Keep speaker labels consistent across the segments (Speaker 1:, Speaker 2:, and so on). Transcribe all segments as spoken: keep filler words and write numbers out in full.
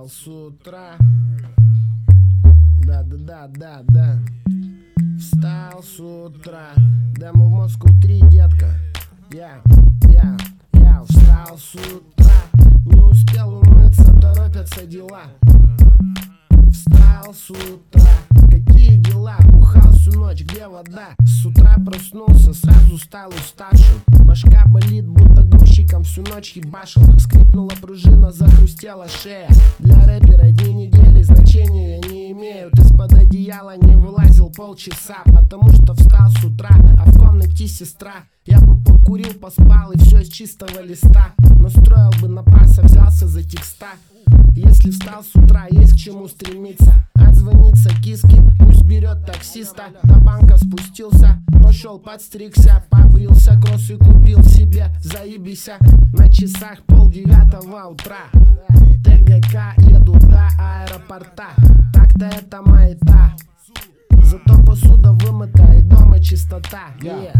Speaker 1: с утра. Да-да-да-да-да. Встал с утра. Да, мы в Москву три, детка. Я, я, я встал с утра. Не успел умыться, торопятся дела. Встал с утра. Какие дела? Бухал всю ночь, где вода? С утра проснулся, сразу стал уставшим. Башка болит, будто грузчиком всю ночь ебашил. Скрипнула пружина, захрустела шея. Для рэпера дни недели значения не имеют. Из-под одеяла не вылазил полчаса, потому что встал с утра, а в комнате сестра. Я бы покурил, поспал и все с чистого листа. Настроил бы на паса, взялся за текста. Если встал с утра, есть к чему стремиться. Отзвониться киске, пусть берет таксиста. До банка спустился, пошел подстригся. Побрился, кроссы купил себе, заебися. На часах полдевятого утра. ТГК, еду до аэропорта. Так-то это маята. Зато посуда вымыта и дома чистота. yeah.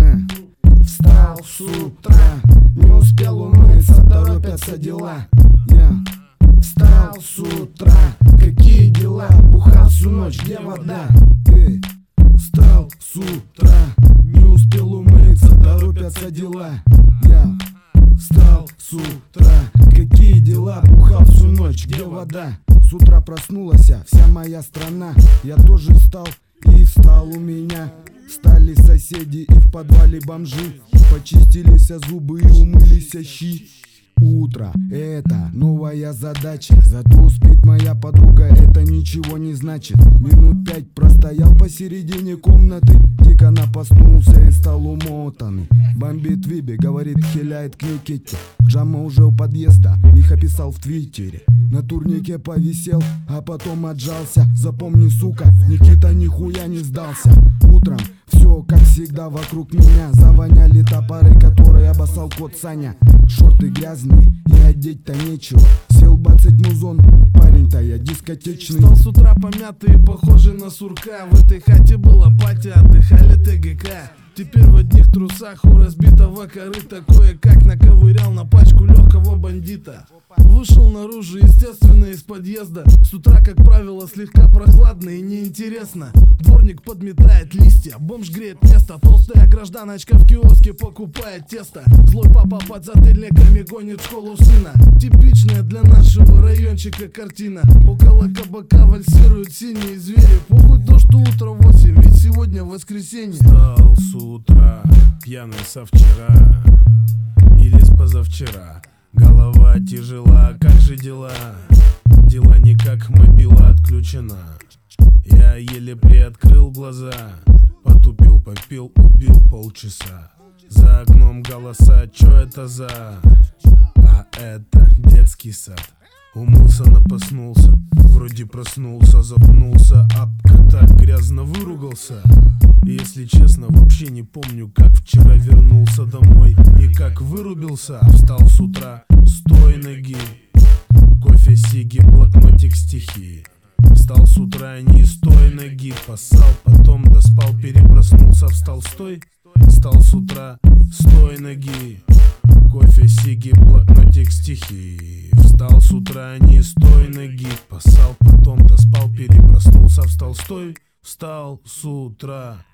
Speaker 1: Встал с утра, не успел умыться, торопятся дела. yeah. Встал с утра, какие дела? Бухал всю ночь, где вода?
Speaker 2: Эй, встал с утра, не успел умыться, торопятся дела. Я встал с утра, какие дела? Бухал всю ночь, где вода? С утра проснулась вся моя страна. Я тоже встал, и встал у меня. Встали соседи и в подвале бомжи. Почистились зубы и умылись щи. Утро — это новая задача. Зато спит моя подруга, это ничего не значит. Минут пять простоял посередине комнаты. Дико напоснулся и стал умотанный. Бомбит Виби, говорит, хиляет к Никите. Джама уже у подъезда, Миха писал в твиттере. На турнике повисел, а потом отжался. Запомни, сука, Никита нихуя не сдался. Утром все как всегда вокруг меня. Завоняли топоры, которые обоссал кот Саня. Шорты грязные и одеть-то нечего. Сел бацать музон, парень-то я дискотечный.
Speaker 3: Встал с утра помятый, похожий на сурка. В этой хате была пати, отдыхали ТГК. Теперь в одних трусах у разбитого корыта. Кое-как наковырял на пачку легкого бандита. Вышел наружу, естественно, из подъезда. С утра, как правило, слегка прохладно и неинтересно. Дворник подметает листья, бомж греет место. Толстая гражданочка в киоске покупает тесто. Злой папа под затыльниками гонит в школу сына. Типичная для нашего райончика картина. Около кабака вальсируют синие звери. Похуй то, что утро восемь, ведь сегодня воскресенье.
Speaker 4: Встал с утра, пьяный со вчера или с позавчера. Голова тяжела, как же дела? Дела никак, мобила отключена. Я еле приоткрыл глаза. Потупил, попил, убил полчаса. За окном голоса, чё это за? А это детский сад. Умылся, напоснулся, вроде проснулся, запнулся, об кота грязно выругался. И если честно, вообще не помню, как вчера вернулся домой и как вырубился. Встал с утра с той ноги, кофе, сиги, блокнотик, стихи. Встал с утра не с той ноги, поссал, потом доспал, перепроснулся. Встал с той, встал с утра с той ноги, кофе, сиги, блокнотик, стихи. Встал с утра не с той ноги, поссал, потом доспал, перепроснулся. Встал с той, встал с утра.